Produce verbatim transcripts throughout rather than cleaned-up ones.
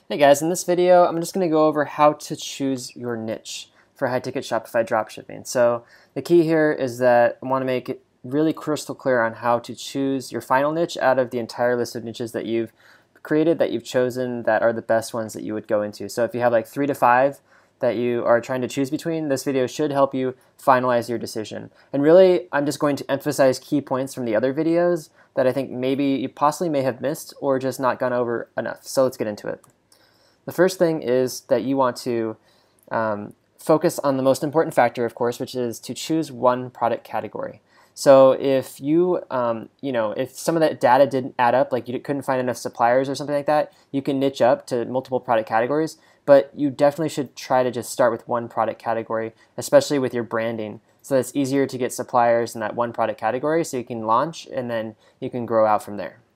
Hey guys, in this video I'm just going to go over how to choose your niche for high-ticket Shopify dropshipping. So the key here is that I want to make it really crystal clear on how to choose your final niche out of the entire list of niches that you've created, that you've chosen, that are the best ones that you would go into. So if you have like three to five that you are trying to choose between, this video should help you finalize your decision. And really, I'm just going to emphasize key points from the other videos that I think maybe you possibly may have missed or just not gone over enough. So let's get into it. The first thing is that you want to um, focus on the most important factor, of course, which is to choose one product category. So if you, um, you know, if some of that data didn't add up, like you couldn't find enough suppliers or something like that, you can niche up to multiple product categories, but you definitely should try to just start with one product category, especially with your branding. So it's easier to get suppliers in that one product category so you can launch and then you can grow out from there.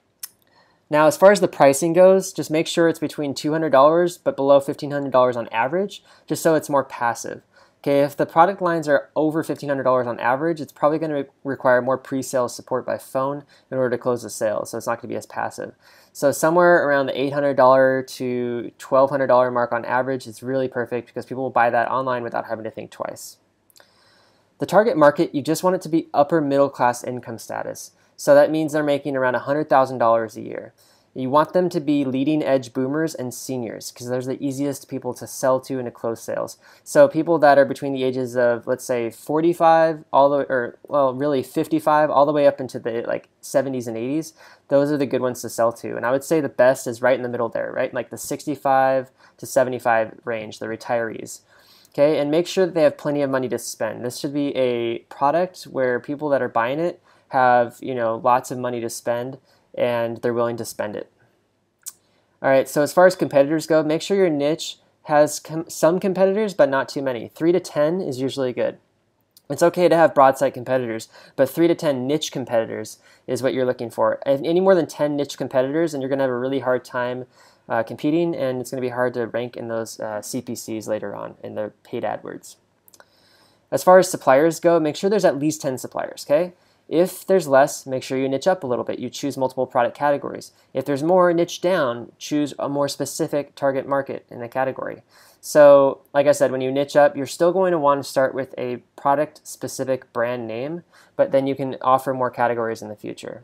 Now, as far as the pricing goes, just make sure it's between two hundred dollars but below fifteen hundred dollars on average, just so it's more passive. Okay, if the product lines are over fifteen hundred dollars on average, it's probably going to re require more pre-sale support by phone in order to close the sale, so it's not going to be as passive. So somewhere around the eight hundred dollars to twelve hundred dollars mark on average is really perfect because people will buy that online without having to think twice. The target market, you just want it to be upper middle class income status. So that means they're making around one hundred thousand dollars a year. You want them to be leading edge boomers and seniors because those are the easiest people to sell to and to close sales. So people that are between the ages of, let's say, forty-five all the or well, really fifty-five all the way up into the like seventies and eighties, those are the good ones to sell to. And I would say the best is right in the middle there, right? Like the sixty-five to seventy-five range, the retirees. Okay, and make sure that they have plenty of money to spend. This should be a product where people that are buying it have, you know, lots of money to spend and they're willing to spend it. All right, so as far as competitors go, make sure your niche has com some competitors, but not too many. Three to ten is usually good. It's okay to have broad site competitors, but three to ten niche competitors is what you're looking for. If any more than ten niche competitors, and you're going to have a really hard time uh, competing, and it's going to be hard to rank in those uh, C P Cs later on in the paid AdWords. As far as suppliers go, make sure there's at least ten suppliers, okay? If there's less, make sure you niche up a little bit. You choose multiple product categories. If there's more, niche down. Choose a more specific target market in the category. So, like I said, when you niche up, you're still going to want to start with a product-specific brand name, but then you can offer more categories in the future.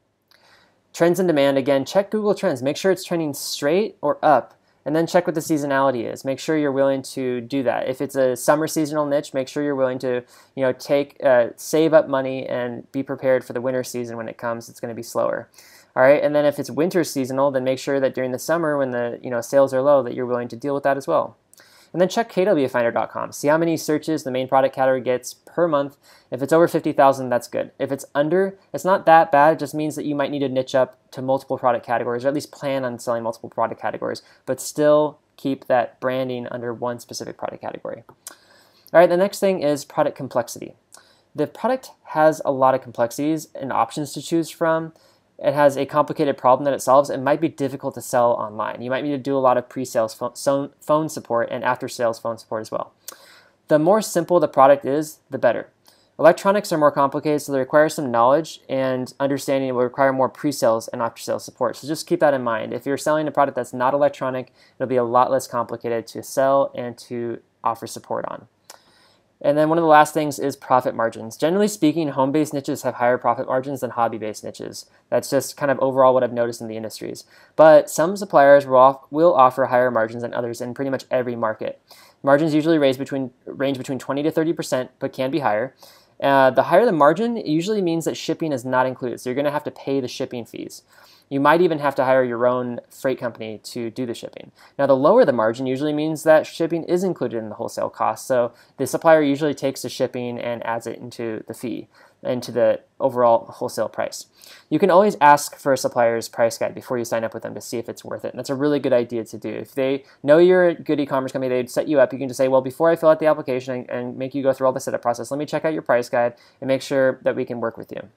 Trends and demand, again, check Google Trends. Make sure it's trending straight or up. And then check what the seasonality is. Make sure you're willing to do that. If it's a summer seasonal niche, make sure you're willing to, you know, take, uh, save up money and be prepared for the winter season when it comes. It's going to be slower. All right, and then if it's winter seasonal, then make sure that during the summer when the, you know, sales are low, that you're willing to deal with that as well. And then check K W Finder dot com. See how many searches the main product category gets per month. If it's over fifty thousand, that's good. If it's under, it's not that bad. It just means that you might need to niche up to multiple product categories, or at least plan on selling multiple product categories, but still keep that branding under one specific product category. All right, the next thing is product complexity. The product has a lot of complexities and options to choose from. It has a complicated problem that it solves. It might be difficult to sell online. You might need to do a lot of pre-sales phone support and after-sales phone support as well. The more simple the product is, the better. Electronics are more complicated, so they require some knowledge and understanding. It will require more pre-sales and after-sales support. So just keep that in mind. If you're selling a product that's not electronic, it'll be a lot less complicated to sell and to offer support on. And then one of the last things is profit margins. Generally speaking, home-based niches have higher profit margins than hobby-based niches. That's just kind of overall what I've noticed in the industries. But some suppliers will, off, will offer higher margins than others in pretty much every market. Margins usually range between, range between twenty to thirty percent, but can be higher. Uh, the higher the margin, it usually means that shipping is not included, so you're going to have to pay the shipping fees. You might even have to hire your own freight company to do the shipping. Now, the lower the margin usually means that shipping is included in the wholesale cost, so the supplier usually takes the shipping and adds it into the fee, into the overall wholesale price. You can always ask for a supplier's price guide before you sign up with them to see if it's worth it, and that's a really good idea to do. If they know you're a good e-commerce company, they'd set you up, you can just say, well, before I fill out the application and, and make you go through all the setup process, let me check out your price guide and make sure that we can work with you.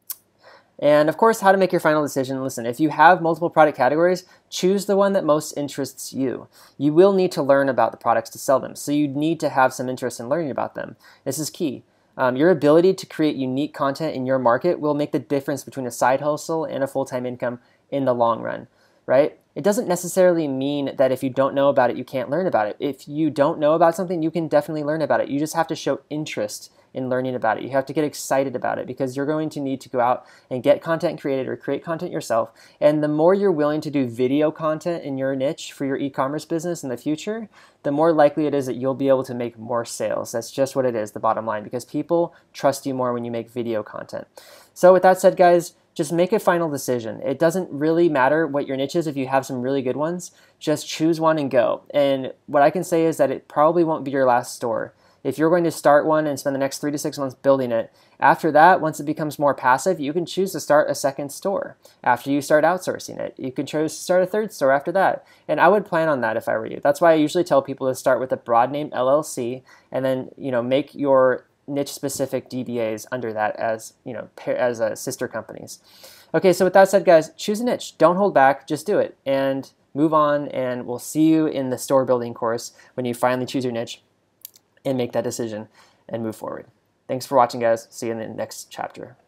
And of course, how to make your final decision. Listen, if you have multiple product categories, choose the one that most interests you. You will need to learn about the products to sell them, so you need to have some interest in learning about them. This is key. Um, your ability to create unique content in your market will make the difference between a side hustle and a full-time income in the long run, right? it doesn't necessarily mean that if you don't know about it, you can't learn about it. If you don't know about something, you can definitely learn about it. You just have to show interest in learning about it. You have to get excited about it because you're going to need to go out and get content created or create content yourself. And the more you're willing to do video content in your niche for your e-commerce business in the future, the more likely it is that you'll be able to make more sales. That's just what it is, the bottom line, because people trust you more when you make video content. So with that said, guys, just make a final decision. It doesn't really matter what your niche is if you have some really good ones. Just choose one and go. And what I can say is that it probably won't be your last store. If you're going to start one and spend the next three to six months building it, after that, once it becomes more passive, you can choose to start a second store. After you start outsourcing it, you can choose to start a third store after that. And I would plan on that if I were you. That's why I usually tell people to start with a broad name L L C and then, you know, make your niche specific D B As under that as, you know, as uh, sister companies. Okay, so with that said, guys, choose a niche. Don't hold back. Just do it and move on. And we'll see you in the store building course when you finally choose your niche and make that decision and move forward. Thanks for watching, guys. See you in the next chapter.